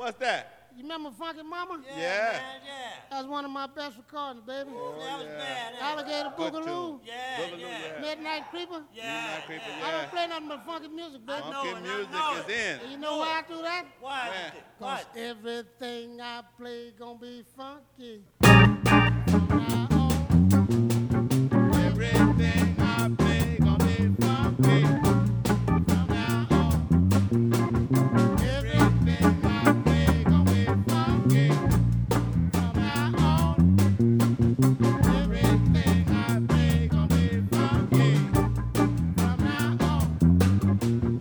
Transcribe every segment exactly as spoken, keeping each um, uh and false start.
What's that? You remember Funky Mama? Yeah, Yeah. man, yeah. That's one of my best recordings, baby. Oh, that was yeah. bad. eh? Alligator Good Boogaloo, tune. Yeah, Boogaloo, yeah. Midnight Creeper. Yeah, Midnight Creeper, yeah. I yeah. don't play nothing but funky music, baby. I know Funky it, I music know is it. in. And you know why I do that? Why Man. is it? Cause What? everything I play gonna be funky. From now on, Everything I play gonna be funky. from now on, Everything I play gonna be funky. from now on, Everything I play gonna be funky. from now on.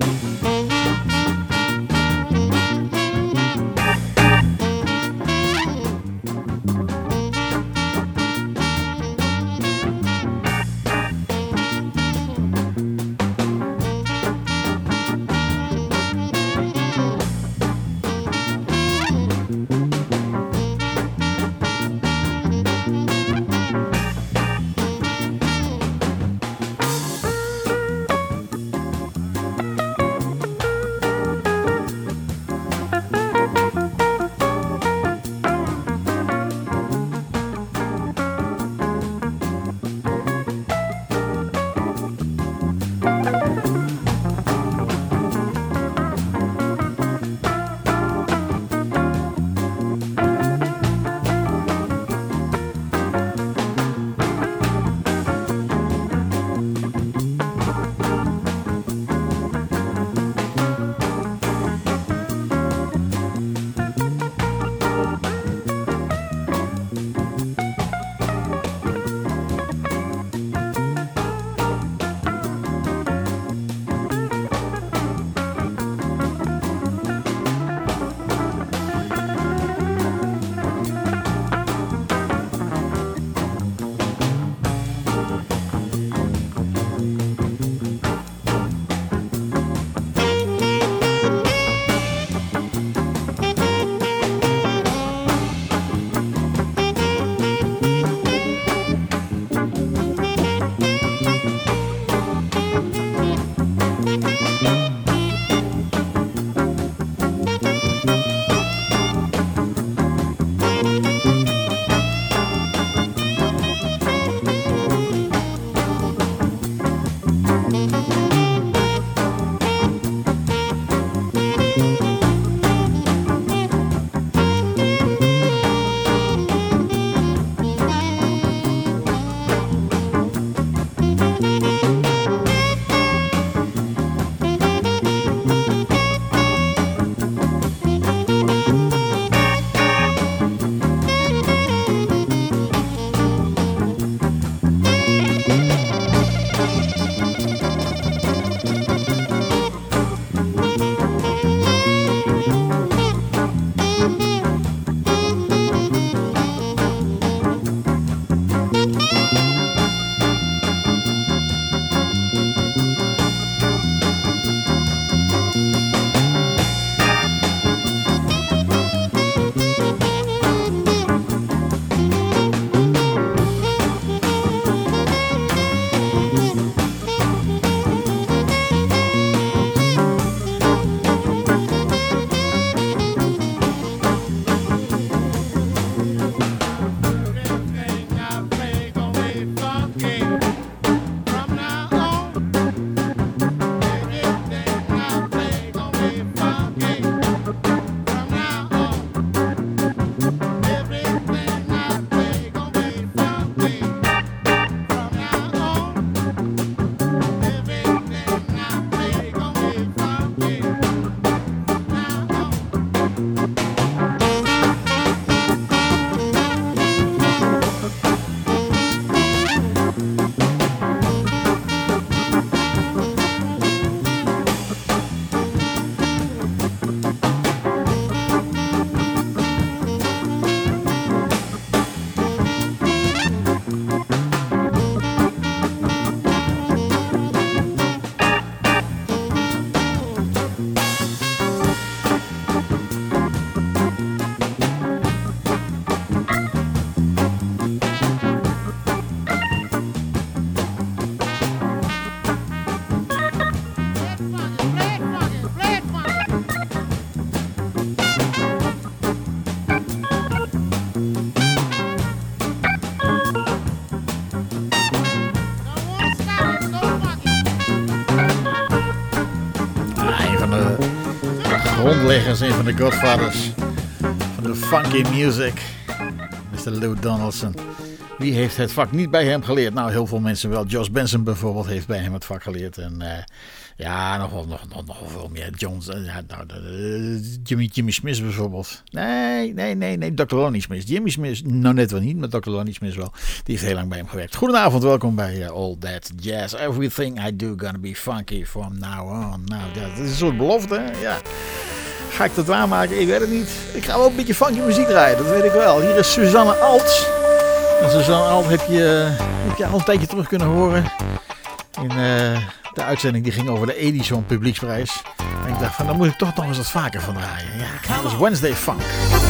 grondleggers, een van de godfathers van de funky music, mister Lou Donaldson. Wie heeft het vak niet bij hem geleerd? Nou, heel veel mensen wel. Josh Benson bijvoorbeeld heeft bij hem het vak geleerd. En uh, ja, nog, nog, nog, nog veel meer. Jones, uh, ja, nou, uh, Jimmy, Jimmy Smith bijvoorbeeld. Nee, nee, nee, nee. dokter Lonnie Smith. Jimmy Smith, nou net wel niet, maar dokter Lonnie Smith wel. Die heeft heel lang bij hem gewerkt. Goedenavond, welkom bij uh, All That Jazz. Everything I do gonna be funky from now on. Nou, ja, dat is een soort belofte, hè? Ja. Ga ik dat waarmaken? Ik weet het niet. Ik ga wel een beetje funky muziek draaien, dat weet ik wel. Hier is Suzanne Alt. En Suzanne Alt heb je, heb je al een tijdje terug kunnen horen in uh, de uitzending die ging over de Edison Publieksprijs. En ik dacht van, daar moet ik toch nog eens wat vaker van draaien. Ja, dat is Wednesday Funk.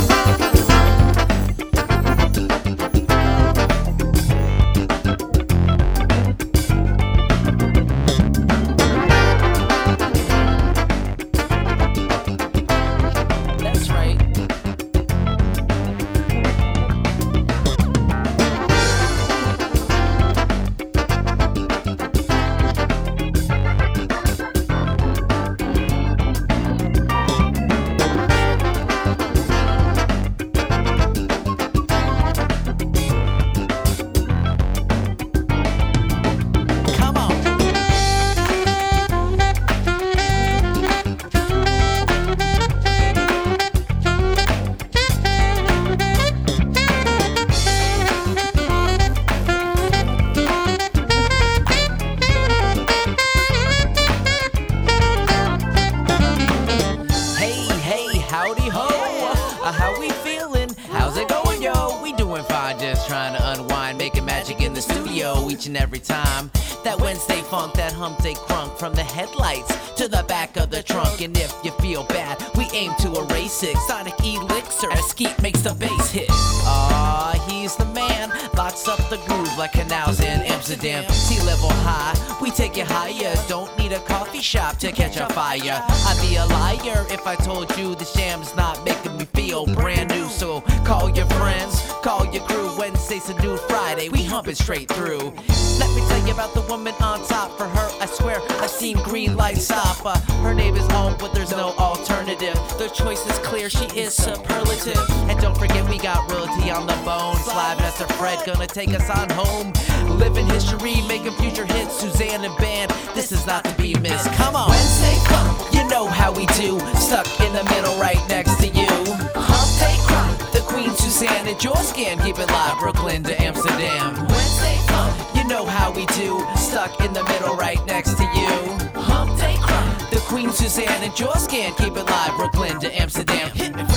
Shop to catch a fire. I'd be a liar if I told you the sham's not making me feel brand new. So call your friends, call your crew. Wednesday's a new Friday, we humping straight through. Let me tell you about the woman on top. For her, I swear I've seen green lights stop. Uh, her name is home, but there's no alternative. The choice is clear, she is superlative. And don't forget we got royalty on the bone. Slide Master Fred gonna take us on home. Living history, making future hits. Suzanne and band, this is not to be missed. Come on, Wednesday Funk, you know how we do. Stuck in the middle, right next to you. Hump Day Crunk, the Queen Suzanne and your scan. Keep it live, Brooklyn to Amsterdam. Wednesday Funk, you know how we do. Stuck in the middle, right next to you. Hump Day Crunk, the Queen Suzanne and your scan. Keep it live, Brooklyn to Amsterdam. Hit me,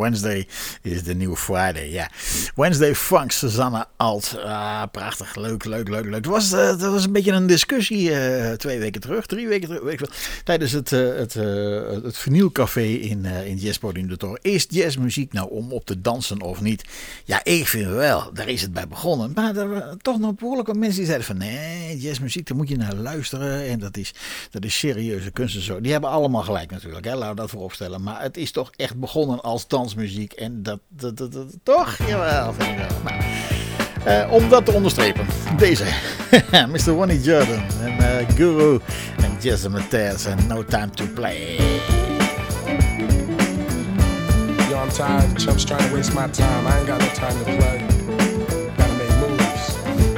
Wednesday is the new Friday. Ja, Wednesday Funk, Susanne Alt. Ah, prachtig, leuk, leuk, leuk, leuk. Het was, uh, dat was een beetje een discussie uh, twee weken terug, drie weken terug, weet ik wel, tijdens het, uh, het, uh, het vinylcafé in, uh, in Jazzpodium de Toren. Is jazzmuziek nou om op te dansen of niet? Ja, ik vind wel. Daar is het bij begonnen. Maar er waren toch nog behoorlijk wat mensen die zeiden van nee, jazzmuziek, daar moet je naar luisteren. En dat is, dat is serieuze kunst en zo. Die hebben allemaal gelijk natuurlijk, hè? Laten we dat vooropstellen. Maar het is toch echt begonnen als dansmuziek. En dat, dat, dat, dat toch? Jawel, vind ik wel. Nou, uh, om dat te onderstrepen. Deze. mister Ronnie Jordan en uh, Guru en Jason Matez en No Time to Play. Yo, I'm tired. Chumps trying to waste my time. I ain't got no time to play. Gotta make moves.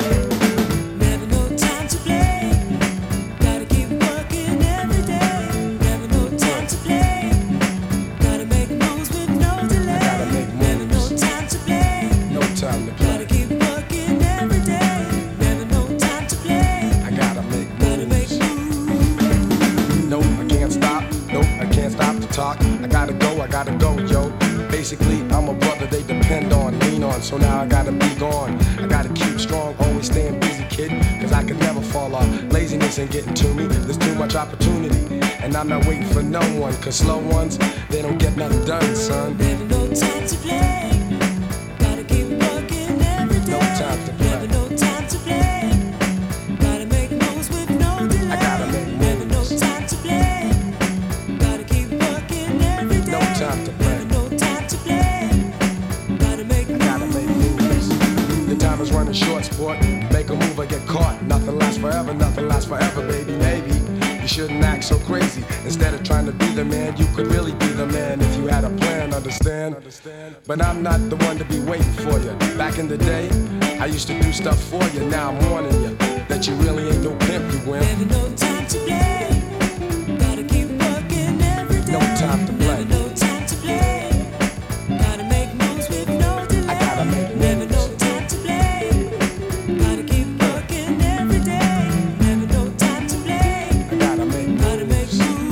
Never no time to play. Gotta keep working every day. Never no time to play. Gotta make moves with no delay. Gotta make Never no moves. time to play. No time to play. Gotta keep working every day. Never no time to play. I gotta make Gotta make moves. moves. Nope, I can't stop. Nope, I can't stop to talk. I gotta go, I gotta go, yo. Basically, I'm a brother they depend on, lean on, so now I gotta be gone. I gotta keep strong, always staying busy, kid, cause I could never fall off. Laziness ain't getting to me, there's too much opportunity. And I'm not waiting for no one, cause slow ones, they don't get nothing done, son. Never no time to play. Gotta keep working every day. No time to play. Never no time to play. Gotta make moves with no delay. I gotta make Never no moves. time to play. Gotta keep working every day. No time to play. Never no time to play. Gotta make I gotta make moves. Your time is running short, sport. Make a move or get caught. Nothing lasts forever, nothing lasts forever, baby. Maybe you shouldn't act so crazy. Instead of trying to be the man, you could really be the man if you had a plan, understand? But I'm not the one to be waiting for you. Back in the day, I used to do stuff for you. Now I'm warning you that you really ain't no pimp, you wimp. Never no time to play. Gotta keep working every day. No time to play. Never no time to play. Gotta make moves with no delay. I gotta make Never no moves. time to play. Gotta keep working every day. Never no time to play. I gotta make Gotta make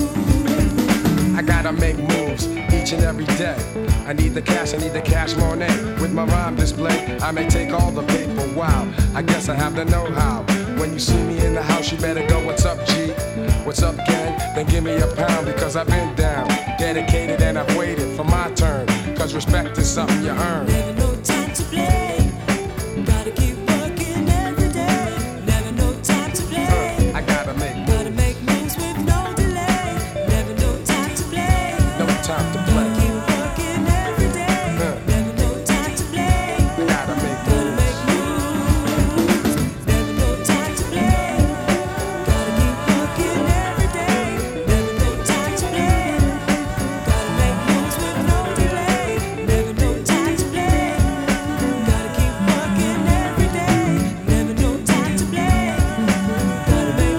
moves. I gotta make moves each and every day. I need the cash, I need the cash Monet. With my rhyme display, I may take all the paper. Wow, I guess I have the know-how. When you see me in the house, you better go, what's up, G? What's up, gang? Then give me a pound because I've been down, dedicated, and I've waited for my turn. Cause respect is something you earn. Never no time to play. Gotta keep working every day. Never no time to play. I gotta make Gotta moves, make moves with no delay. Never no time to play. no time to Gotta play. keep working every day. Never no time to play. I gotta make Gotta moves. make moves. Never no time to play. Gotta keep working every day. Never no time to play. Gotta make moves with no delay. Never no time to play. Gotta keep working every day. Never no time to play. Gotta make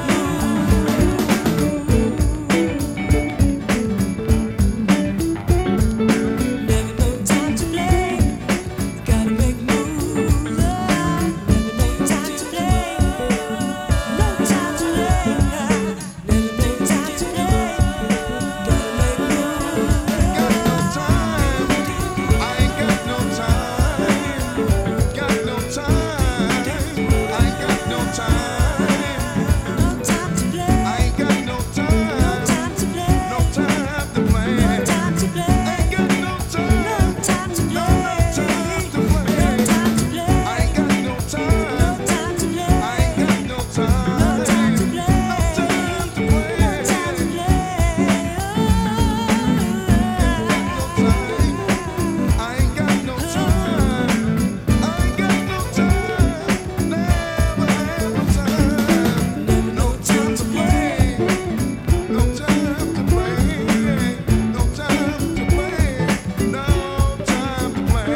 Never no time to play. Gotta make moves. Never no time to play. No time to play. Never no time to play. Gotta make moves. Got no time. I ain't got no time. Got no time. I ain't got no time. No time to play. I ain't got no No time. time to play. No time to play. No time to play. Ain't got no No time. time to No play. time to No play. time to play. I ain't got no No time. time to play. I ain't got no time. No time to play. No time to play. No time to play. I ain't got no time. I ain't got no time. Never have no time. No time to play. No time to play. No time to play. No time to play.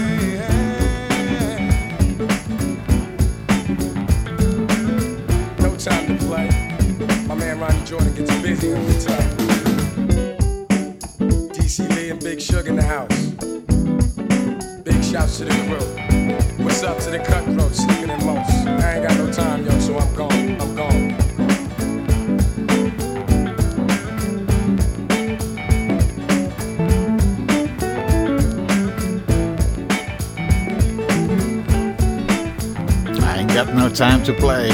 No time to play. My man Ronnie Jordan gets busy on the top. D C Lee and Big Sugar in the house. Big shouts to the crew. What's up to the cutthroats, sleeping in most? I ain't got no time, yo, so I'm gone. I'm gone. Ain't got no time to play.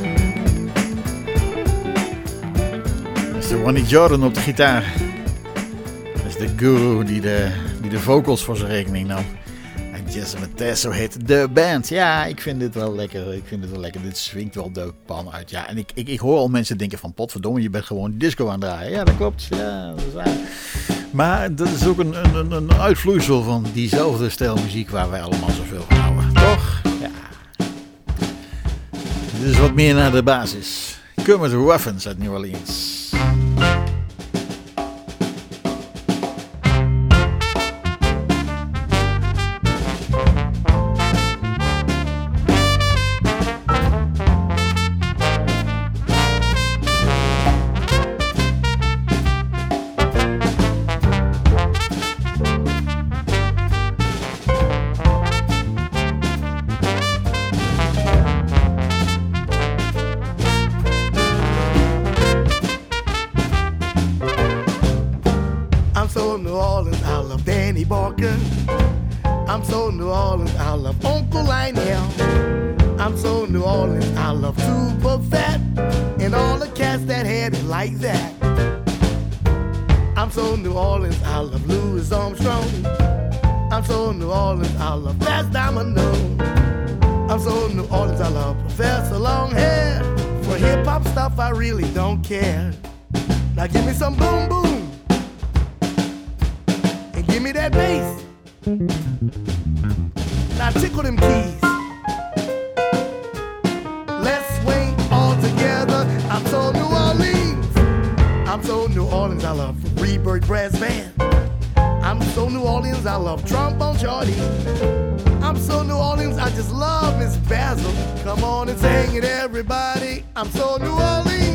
Dat is de Ronnie Jordan op de gitaar. Dat is de guru die de, die de vocals voor zijn rekening nam. En Jesse Matesso heet de band. Ja, ik vind dit wel lekker. Ik vind dit wel lekker. Dit swingt wel de pan uit. Ja, en ik, ik, ik hoor al mensen denken van potverdomme, je bent gewoon disco aan het draaien. Ja, dat klopt. Ja, dat is waar. Maar dat is ook een, een, een uitvloeisel van diezelfde stijl muziek waar wij allemaal zoveel van houden. Toch? Ja. Dit is wat meer naar de basis. Kermit Ruffins uit New Orleans. I'm so New Orleans, I love Uncle Lionel. I'm so New Orleans, I love Super Fat and all the cats that had it like that. I'm so New Orleans, I love Louis Armstrong. I'm so New Orleans, I love Fast Domino. I'm so New Orleans, I love Professor Longhair. For hip hop stuff, I really don't care. Now give me some boom boom and give me that bass. Now tickle them keys. Let's swing all together. I'm so New Orleans. I'm so New Orleans, I love Freebird Brass Band. I'm so New Orleans, I love Trombone Shorty. I'm so New Orleans, I just love Miss Basil. Come on and sing it, everybody. I'm so New Orleans.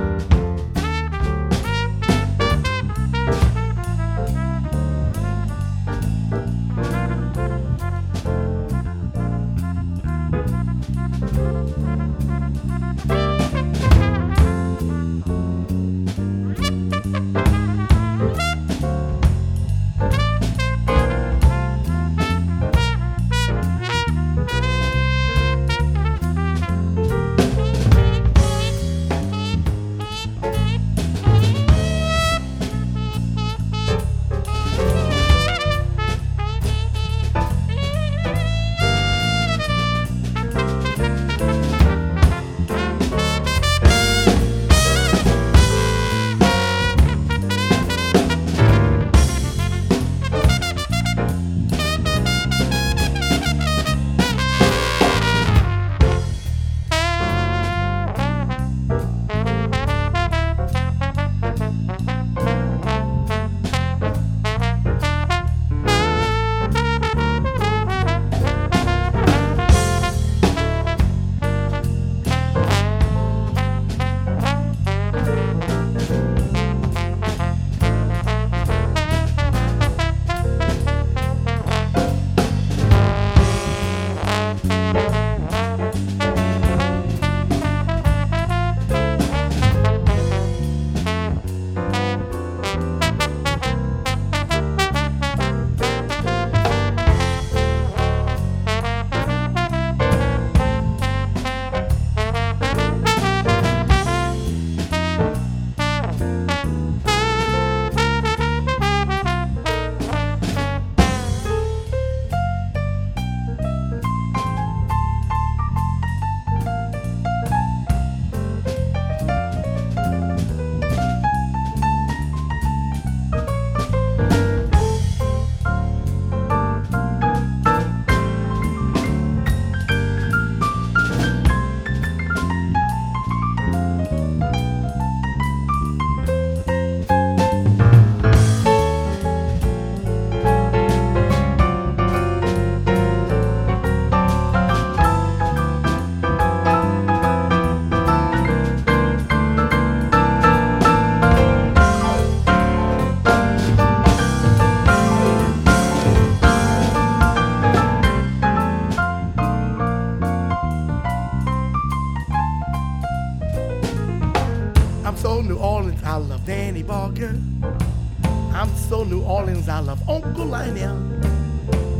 I love Danny Barker. I'm so New Orleans, I love Uncle Lionel.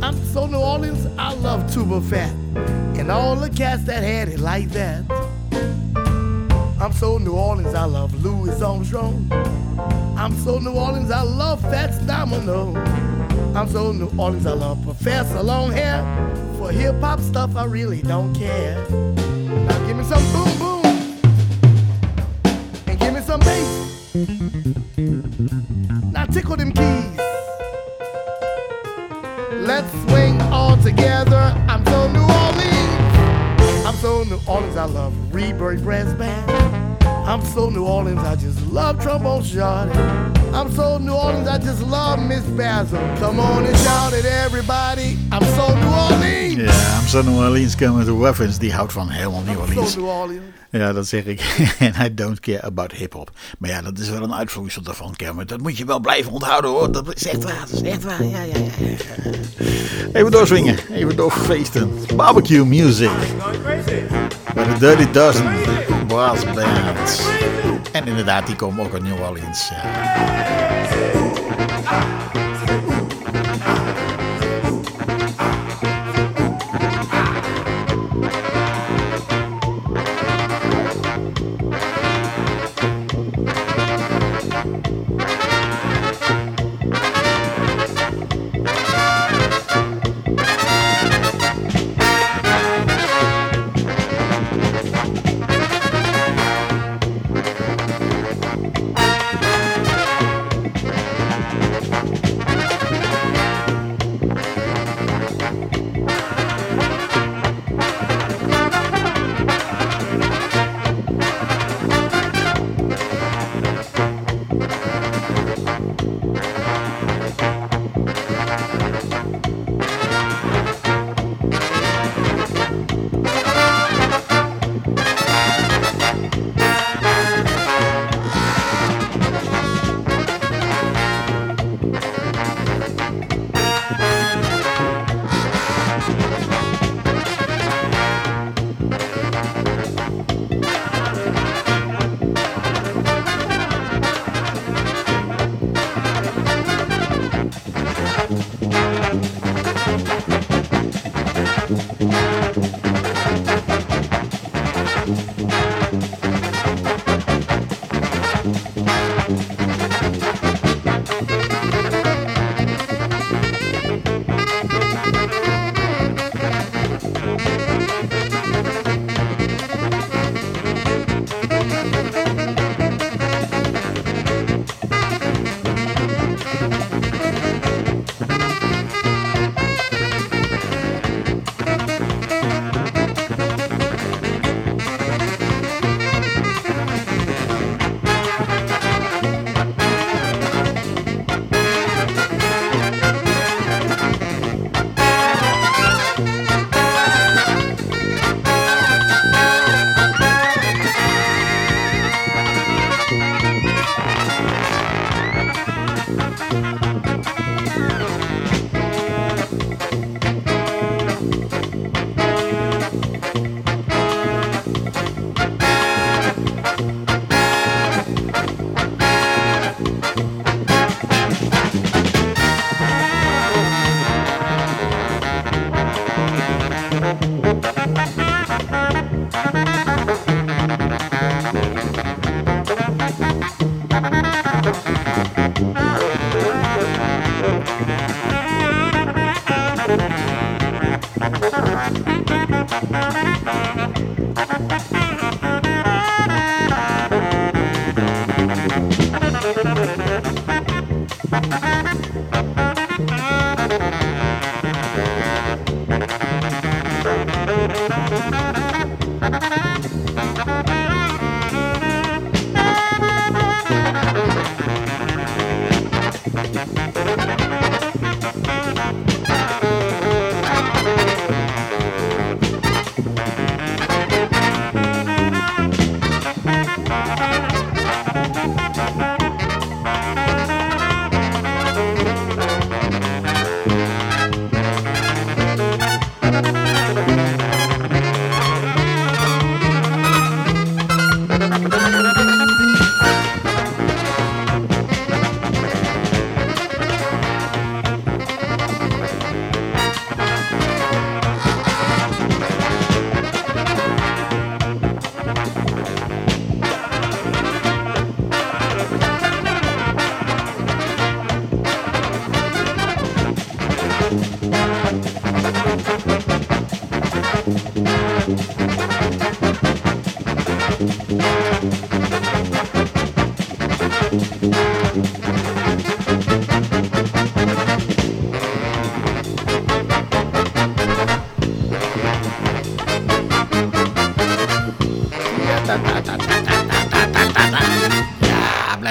I'm so New Orleans, I love tuba fat. And all the cats that had it like that. I'm so New Orleans, I love Louis Armstrong. I'm so New Orleans, I love Fats Domino. I'm so New Orleans, I love Professor Longhair. For hip-hop stuff, I really don't care. Now give me some boom boom. And give me some bass. Now tickle them keys. Let's swing all together. I'm so New Orleans. I'm so New Orleans, I love Reberry Brass Band. I'm so New Orleans, I just love trombone shorty. I'm so New Orleans, I just love Miss Basil. Come on and shout it, everybody. I'm so New Orleans. Ja, I'm so New Orleans komen de Ruffins. Die houdt van helemaal New I'm Orleans. so New Orleans. Ja, dat zeg ik. En I don't care about hip-hop. Maar ja, dat is wel een uitvloeisel daarvan, Kermit. Dat moet je wel blijven onthouden, hoor. Dat is echt waar. Dat is echt waar. Ja, ja, ja. ja. Even doorswingen. Even doorfeesten. Barbecue music. Bij de Dirty Dozen Brass Band. En inderdaad, die komen ook uit New Orleans. Ja.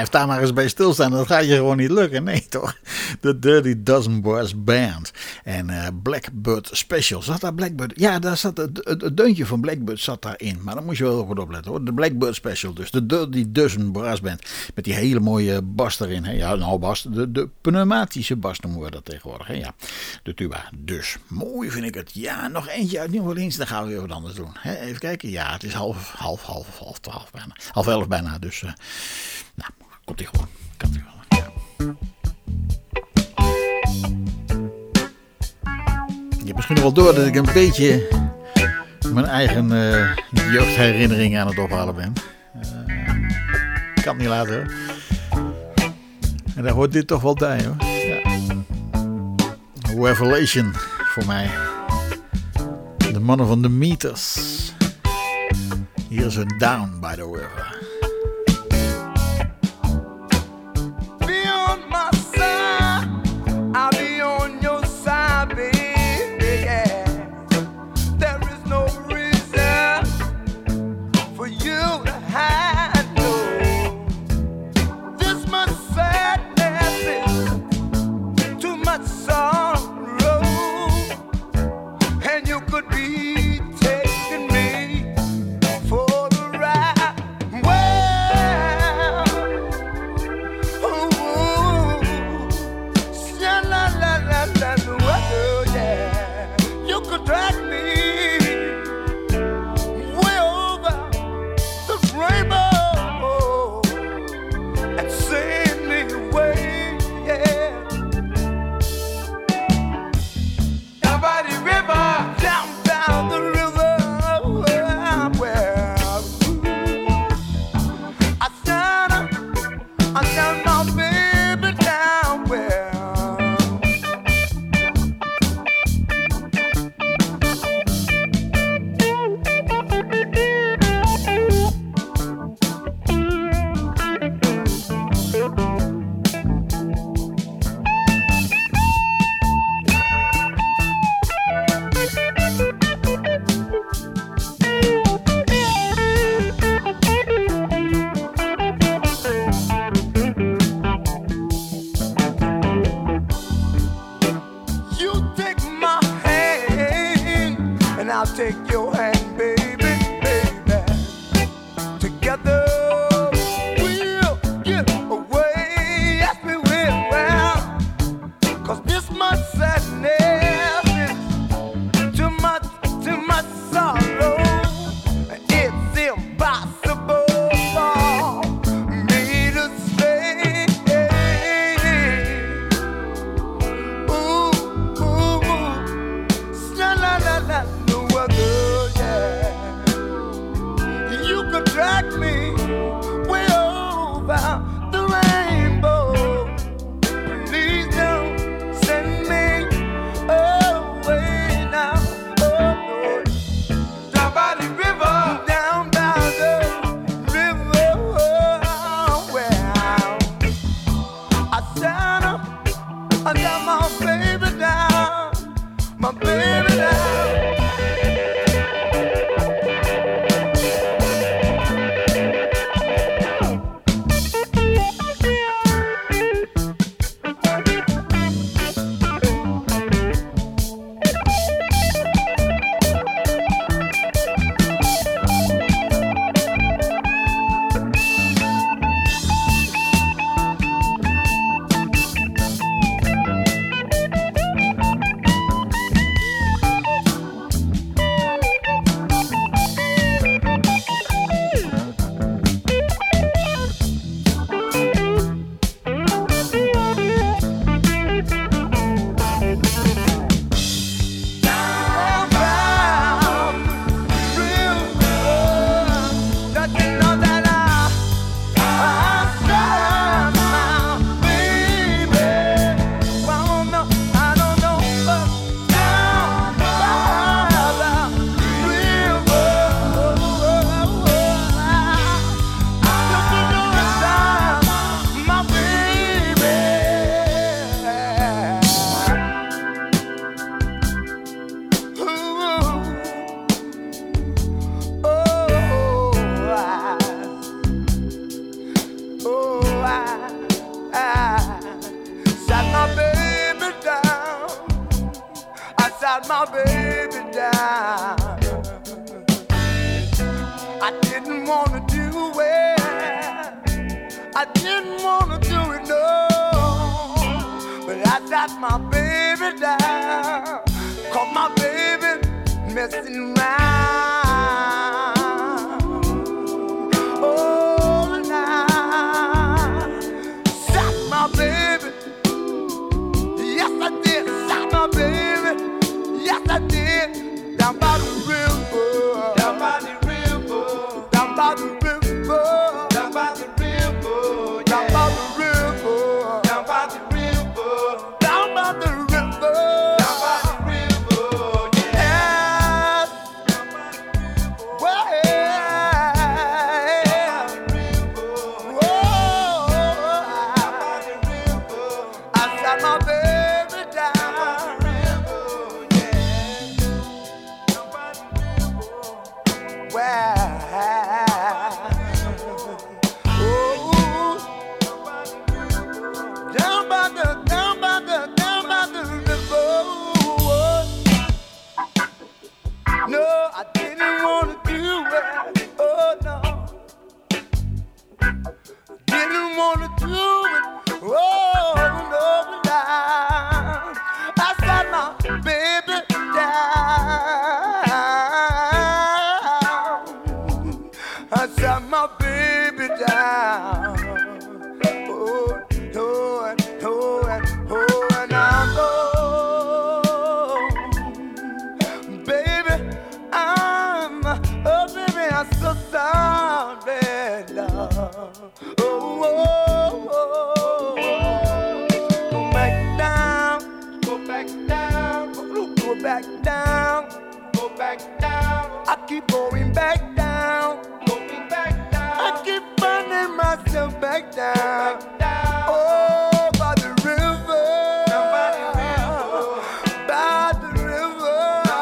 blijf daar maar eens bij stilstaan. Dat gaat je gewoon niet lukken. Nee toch? De Dirty Dozen Brass Band. En uh, Blackbird Special. Zat daar Blackbird? Ja, daar zat het, het, het deuntje van Blackbird zat daarin. Maar dan moet je wel goed opletten hoor. De Blackbird Special dus. De Dirty Dozen Brass Band. Met die hele mooie bas erin. Hè? Ja, nou bas. De, de pneumatische bas noemen we dat tegenwoordig. Hè? Ja, de tuba. Dus mooi vind ik het. Ja, nog eentje uit New Orleans. Dan gaan we weer wat anders doen. Hè? Even kijken. Ja, het is half, half, half, half, twaalf bijna. Half elf bijna. Dus, uh, nou, komt ie gewoon. Komt ie gewoon. Ja. Je hebt misschien nog wel door dat ik een beetje mijn eigen uh, jeugdherinneringen aan het ophalen ben. Uh, kan het niet laten hoor. En daar hoort dit toch wel bij hoor. Ja. Revelation voor mij. De mannen van de Meters. Hier is een Down by the River. Be on my side, I'll be on your side, baby, yeah. There is no reason for you to hide, no. This much sadness is too much sorrow, and you could be taking me for the ride. Well, ooh, sha la la la la, oh yeah, you could drag me way over the rainbow and send me away, yeah. Down by the river, down down the river, where I stand, I stand my baby down where. You take my hand, and I'll take your hand, baby, baby. Together we'll get away, yes we will, well, 'cause this much sadness is too much, too much sorrow. It's impossible for me to stay. Ooh, ooh, ooh. La la la la, no other, yeah. my baby down. I didn't wanna do it. I didn't wanna do it, no. But I got my baby down. Cause my baby messing around. Oh, now. Shot my baby. Yes, I did. Shot my baby. Yes, I did. Down by the river. Down by the river. Down by the river. Down by the river. Down by the river. Down by the river. Down by the river. Down by the river. Yes. Well, whoa. I shot my baby down. Well, oh, down by the, down by the, down by the river. No, I didn't wanna do it. Oh no, didn't wanna do it. Oh no, down. I shot my baby down. I shot my baby down. Oh, oh, and oh, and oh, and I know, baby, I'm, oh, baby, I'm so sorry, love. Oh, oh, oh, go back down, go back down, go back down, go back down. I keep going back down, going back down. I keep finding myself back down. Oh, by the river, by the river, by the river,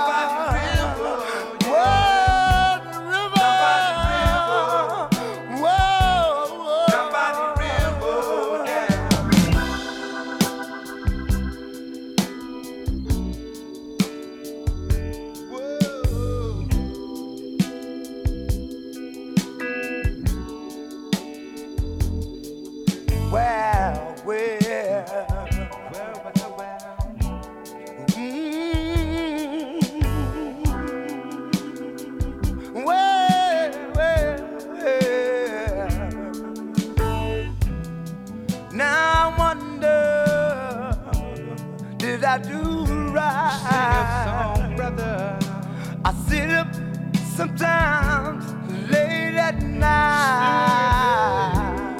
whoa, the river, whoa, by the river, well, well, well, well, well. Mm. Well, well, well. Now I wonder, did I do right? Song, brother. I sit up sometimes late at night.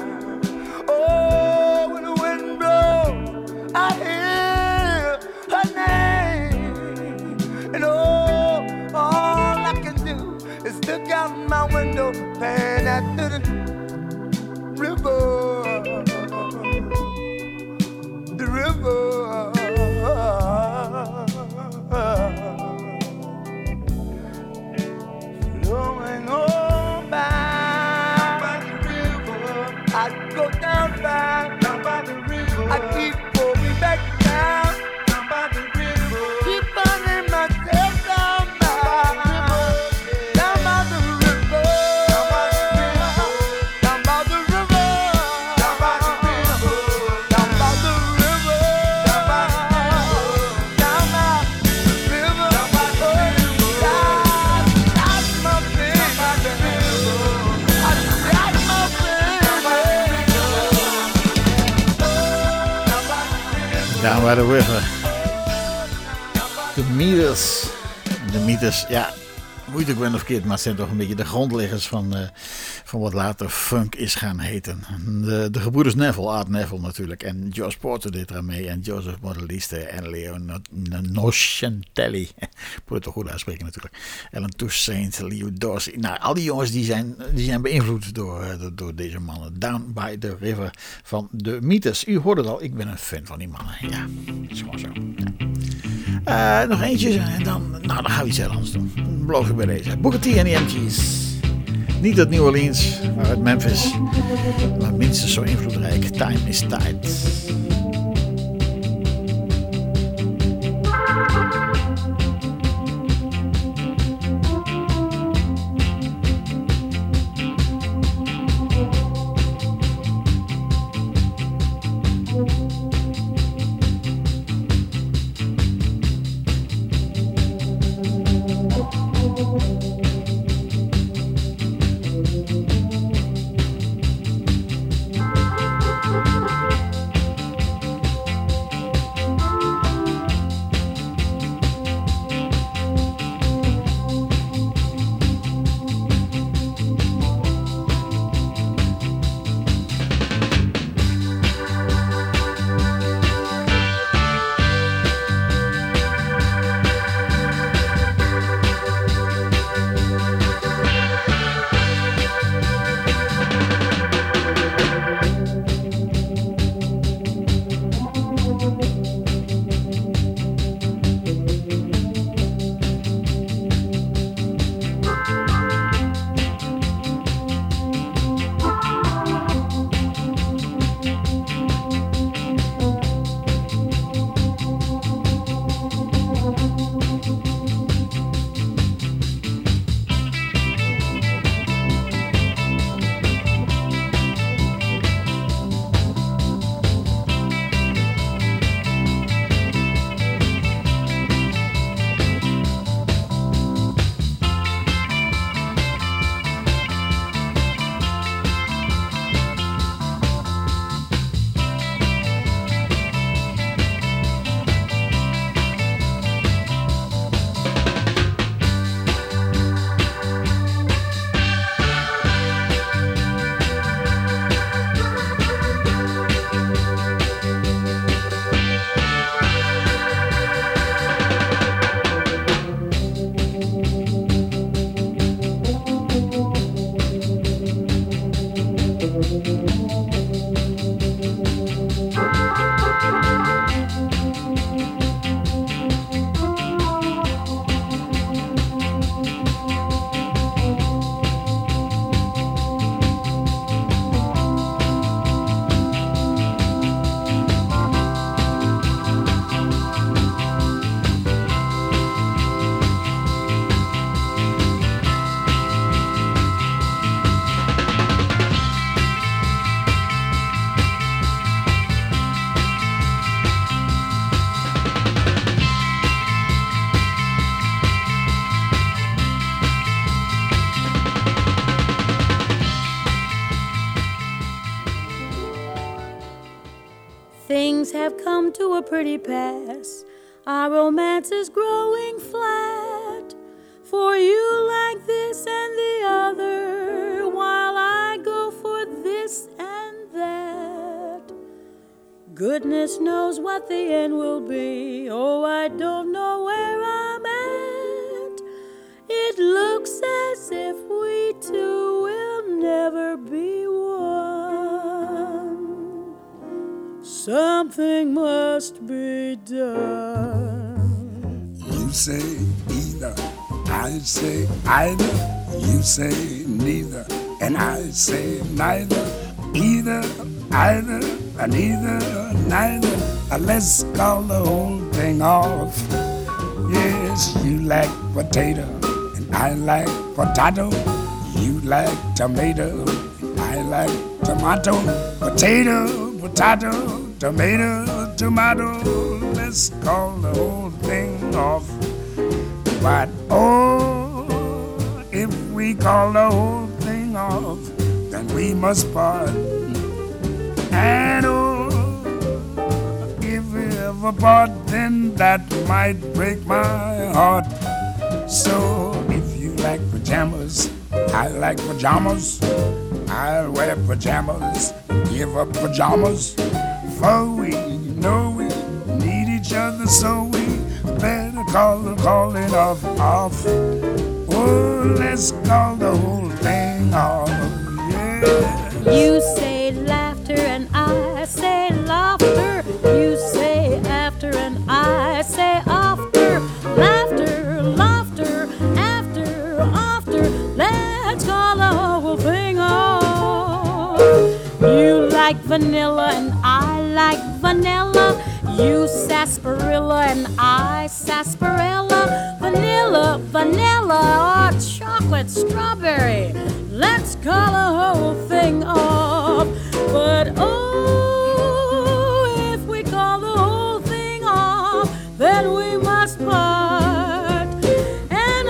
Oh, when the wind blows, I hear her name. And oh, all I can do is look out my window and after the river, the river. Flowing on by, by the river. I go down by, down by the river. I keep going back down, down by the river. Keep finding myself down by, down by the river, down by the river, down by the river, down by the river, down by the river, down by the river, down by the river. That's my baby. I got my Down by the river. De Meters. De Meters, ja. Moet ik wel of verkeerd, maar het zijn toch een beetje de grondleggers van, uh, van wat later funk is gaan heten. De, de gebroeders Neville, Art Neville natuurlijk. En George Porter deed eraan mee. En Joseph Modelliste en Leo Noscentelli. Ik moet het toch goed uitspreken natuurlijk. Alan Toussaint, Leo Dorsey. Nou, al die jongens die zijn, die zijn beïnvloed door, door, door deze mannen. Down by the River van de Meters. U hoorde het al, ik ben een fan van die mannen. Ja, dat is gewoon zo. Ja. Uh, nog eentje en dan, nou, dan gaan we iets heel anders doen. Beloof ik bij deze. Booker T en de M G's. Niet uit New Orleans, maar uit Memphis. Maar minstens zo invloedrijk. Time is Tight. things have come to a pretty pass. Our romance is growing flat. For you like this and the other, while I go for this and that. Goodness knows what the end will be. Oh, I don't know where I'm at. It looks as if we two will never be one. Something must be done. You say either, I say either. You say neither, and I say neither. Either, either, neither, neither. Uh, Let's call the whole thing off. Yes, you like potato, and I like potato. You like tomato, and I like tomato. Potato, potato, tomato, tomato. Let's call the whole thing off. But oh, if we call the whole thing off, then we must part. And oh, if we ever part, then that might break my heart. So if you like pajamas, I like pajamas. I'll wear pajamas, give up pajamas. For we know we need each other, so we better call the calling off, off. Oh, let's call the whole thing off, yeah. You say laughter and I say laughter. You say after and I say after. Laughter, laughter, after, after. Let's call the whole thing off. You like vanilla and I like vanilla. You sarsaparilla and I sarsaparilla. Vanilla, vanilla, or chocolate strawberry. Let's call the whole thing off. But oh, if we call the whole thing off, then we must part. And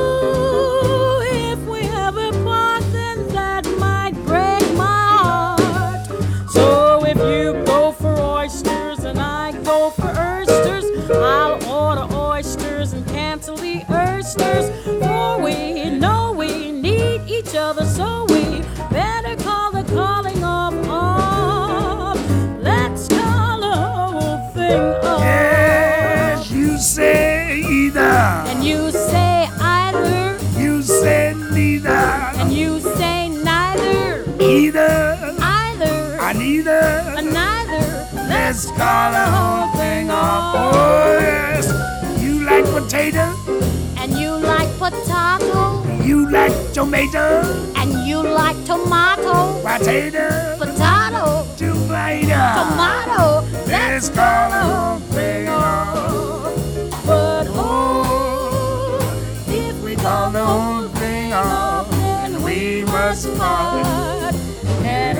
oh, if we ever part, then that might break my heart. So if you go for oysters and I go for oysters, I'll order oysters and cancel the oysters. For we know we need each other, so we better call the calling off off. Let's call the whole thing off. Yes, you say either, And you say either, you say neither. and you say neither, Either, either, I neither. and neither. Let's call the whole thing off. Oh yes, you like potato, And you like potato, you like tomato, and you like tomato, potato, potato, tomato. tomato. Let's call the whole thing off. But Oh, if we call the whole thing off, then we must part. And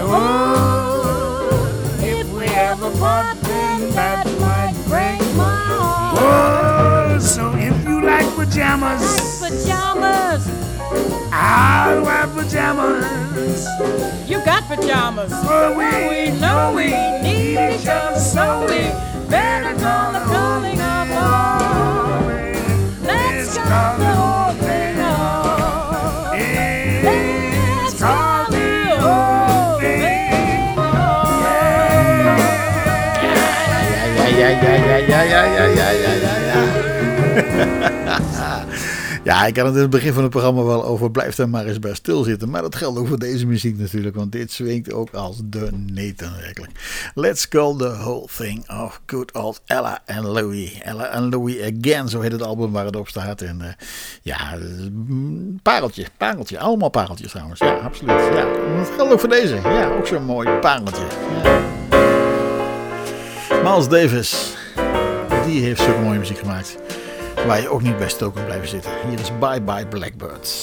oh, if we ever part, then that might break my heart. Oh, so if you like pajamas, Pajamas, I'll wear pajamas. you got pajamas. For we We know we need each other, so we better call the calling off. Let's call the whole thing off. Let's call the whole thing off. Ja, ja, ja, ja, ja, ja, ja, ja, ja, ja, ja. Ja, ik had het in het begin van het programma wel over blijf daar maar eens bij stilzitten. Maar dat geldt ook voor deze muziek natuurlijk, want dit swingt ook als de neten werkelijk. Let's call the whole thing off. Good old Ella and Louie. Ella and Louie Again, zo heet het album waar het op staat. En uh, ja, pareltje, pareltje. Allemaal pareltjes trouwens. Ja, absoluut. Ja, dat geldt ook voor deze. Ja, ook zo'n mooi pareltje. Ja. Miles Davis, die heeft zulke mooie muziek gemaakt. Waar je ook niet bij stil kunt blijven zitten. Hier is Bye Bye Blackbirds.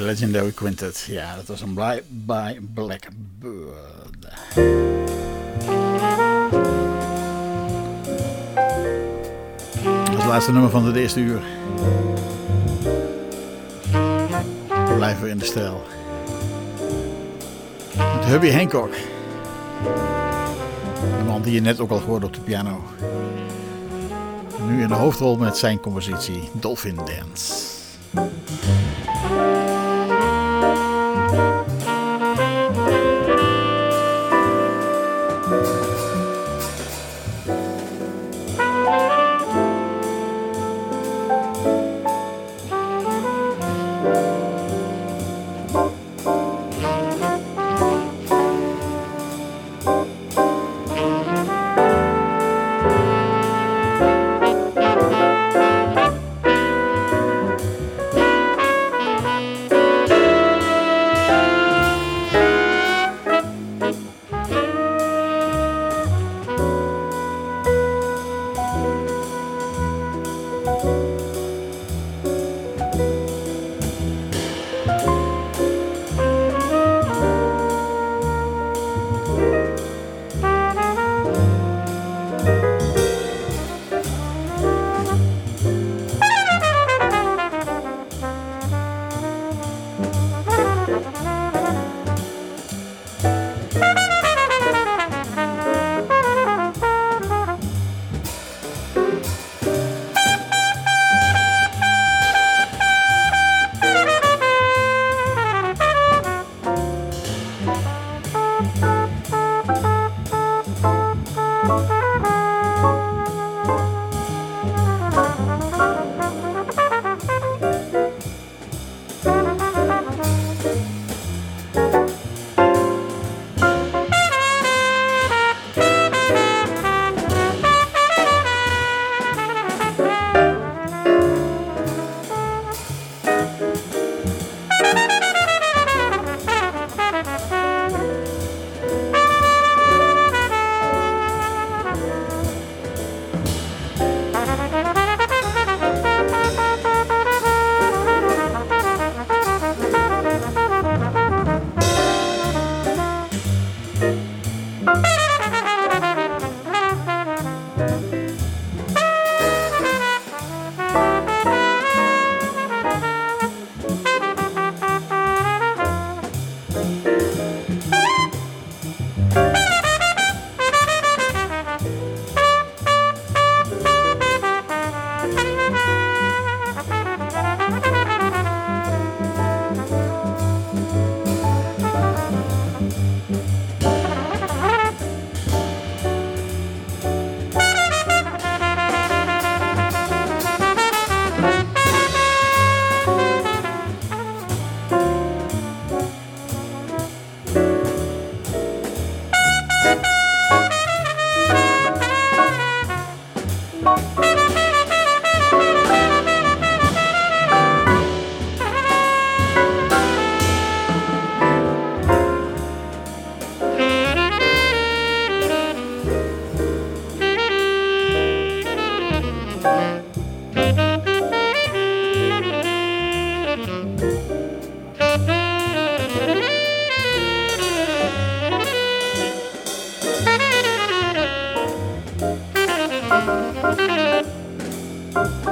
Legendary Quintet. Ja, dat was een Bye Bye Blackbird. Als laatste nummer van het eerste uur. Blijven we in de stijl. Met Herbie Hancock. De man die je net ook al hoorde op de piano. Nu in de hoofdrol met zijn compositie Dolphin Dance. Thank you.